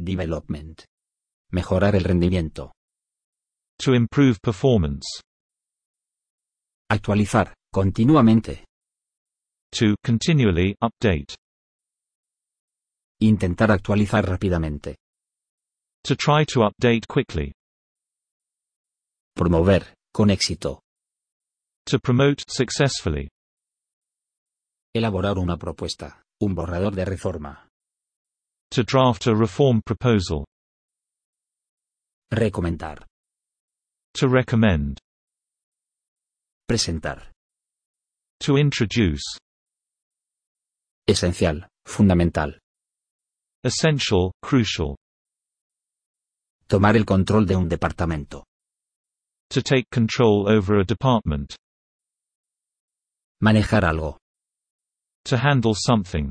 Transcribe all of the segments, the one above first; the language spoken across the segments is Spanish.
Development. Mejorar el rendimiento. To improve performance. Actualizar, continuamente. To continually update. Intentar actualizar rápidamente. To try to update quickly. Promover, con éxito. To promote successfully. Elaborar una propuesta, un borrador de reforma. To draft a reform proposal. Recomendar. To recommend. Presentar. To introduce. Esencial, fundamental. Essential, crucial. Tomar el control de un departamento. To take control over a department. Manejar algo. To handle something.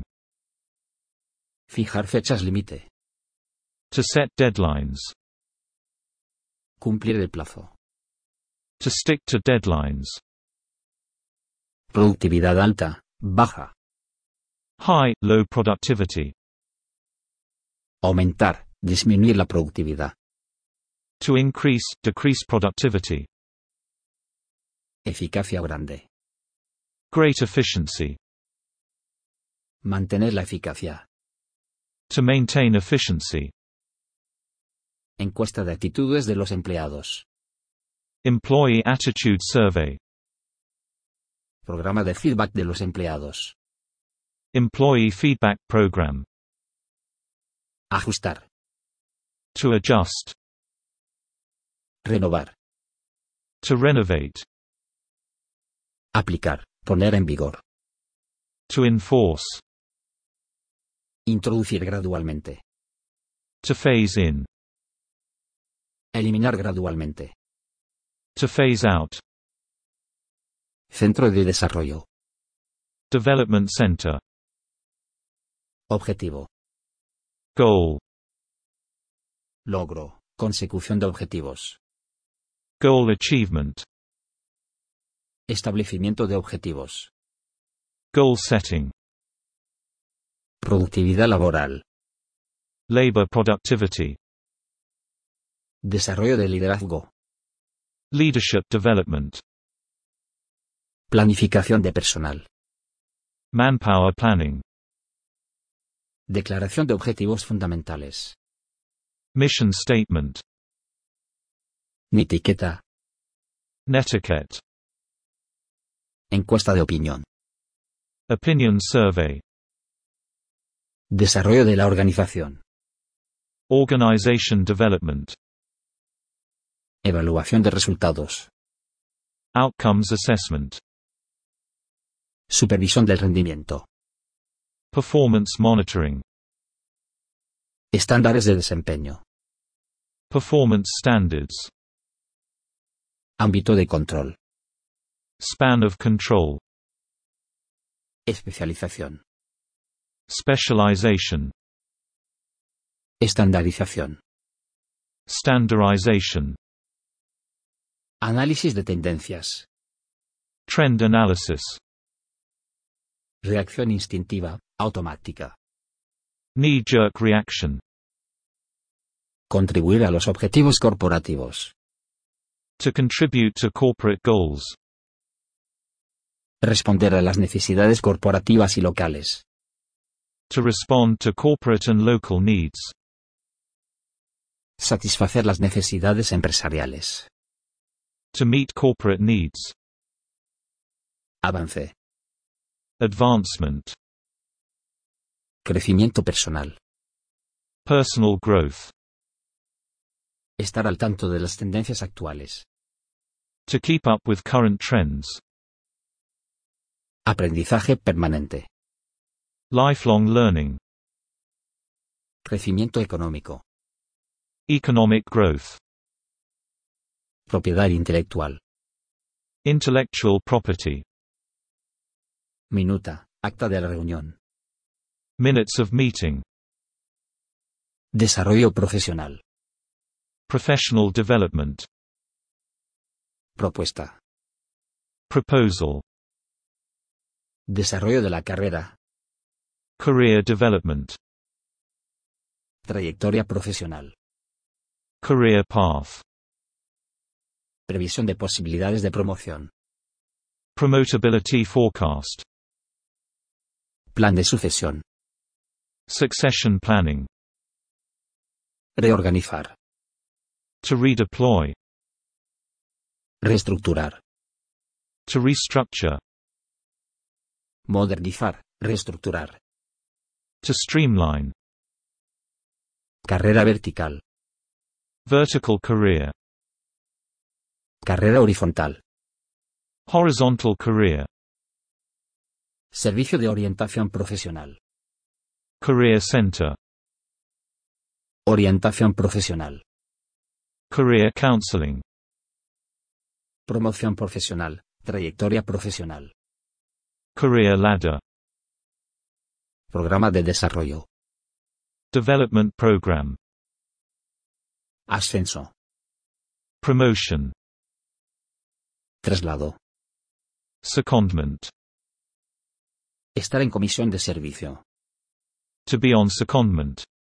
Fijar fechas límite. To set deadlines. Cumplir el plazo. To stick to deadlines. Productividad alta, baja. High, low productivity. Aumentar, disminuir la productividad. To increase, decrease productivity. Eficacia grande. Great efficiency. Mantener la eficacia. To maintain efficiency. Encuesta de actitudes de los empleados. Employee attitude survey. Programa de feedback de los empleados. Employee feedback program. Ajustar. To adjust. Renovar. To renovate. Aplicar, poner en vigor. To enforce. Introducir gradualmente. To phase in. Eliminar gradualmente. To phase out. Centro de desarrollo. Development center. Objetivo. Goal. Logro, consecución de objetivos. Goal achievement. Establecimiento de objetivos. Goal setting. Productividad laboral. Labor productivity. Desarrollo de liderazgo. Leadership development. Planificación de personal. Manpower planning. Declaración de objetivos fundamentales. Mission statement. Netiqueta. Netiquette. Encuesta de opinión. Opinion survey. Desarrollo de la organización. Organization development. Evaluación de resultados. Outcomes assessment. Supervisión del rendimiento. Performance monitoring. Estándares de desempeño. Performance standards. Ámbito de control. Span of control. Especialización. Specialization. Estandarización. Standardization. Análisis de tendencias. Trend analysis. Reacción instintiva, automática. Knee-jerk reaction. Contribuir a los objetivos corporativos. To contribute to corporate goals. Responder a las necesidades corporativas y locales. To respond to corporate and local needs. Satisfacer las necesidades empresariales. To meet corporate needs. Avance. Advancement. Crecimiento personal. Personal growth. Estar al tanto de las tendencias actuales. To keep up with current trends. Aprendizaje permanente. Lifelong learning. Crecimiento económico. Economic growth. Propiedad intelectual. Intellectual property. Minuta, acta de la reunión. Minutes of meeting. Desarrollo profesional. Professional development. Propuesta. Proposal. Desarrollo de la carrera. Career development. Trayectoria profesional. Career path. Previsión de posibilidades de promoción. Promotability forecast. Plan de sucesión. Succession planning. Reorganizar. To redeploy. Reestructurar. To restructure. Modernizar, reestructurar. To streamline. Carrera vertical. Vertical career. Carrera horizontal. Horizontal career. Servicio de orientación profesional. Career center. Orientación profesional. Career counseling. Promoción profesional, trayectoria profesional. Career ladder. Programa de desarrollo. Development program. Ascenso. Promotion. Traslado. Secondment. Estar en comisión de servicio. To be on secondment.